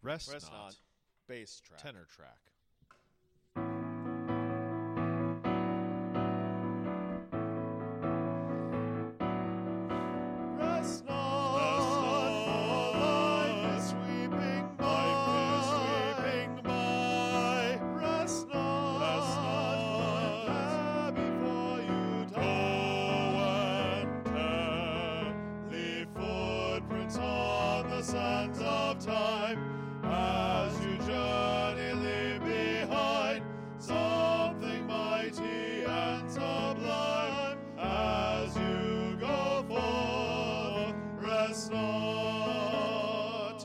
Rest, Rest not. not. Bass track. Tenor track. Rest not, for life is sweeping by. Rest not, before you die. Go and leave footprints on the sands of time. As you journey, leave behind something mighty and sublime. As you go forth, rest not.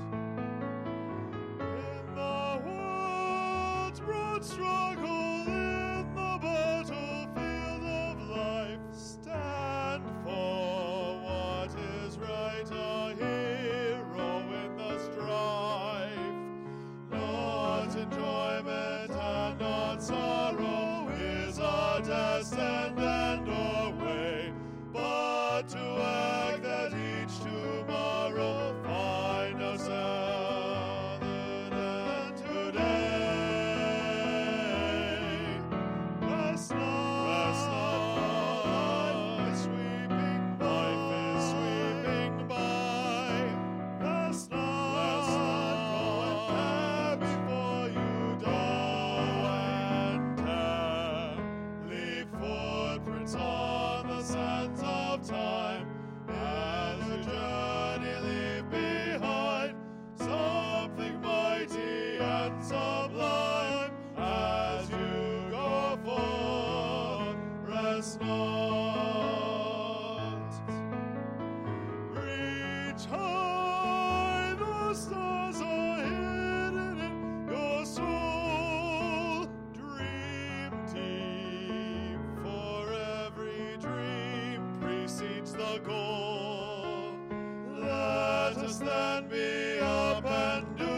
In the world's broad struggle, in the battlefield of life, stand for what is right, a hero in the strife. Not enjoyment and not sorrow is our destined end or way, but to act that each tomorrow find ourselves and today. Rest not, life is sweeping by. Rest not, before you die. Leave footprints on the sands of time. As you journey, leave behind something mighty and sublime. As you go forth, rest not. Reach high, the stars are hidden in your soul. Dream deep, for every dream precedes the goal. Let us then be up and do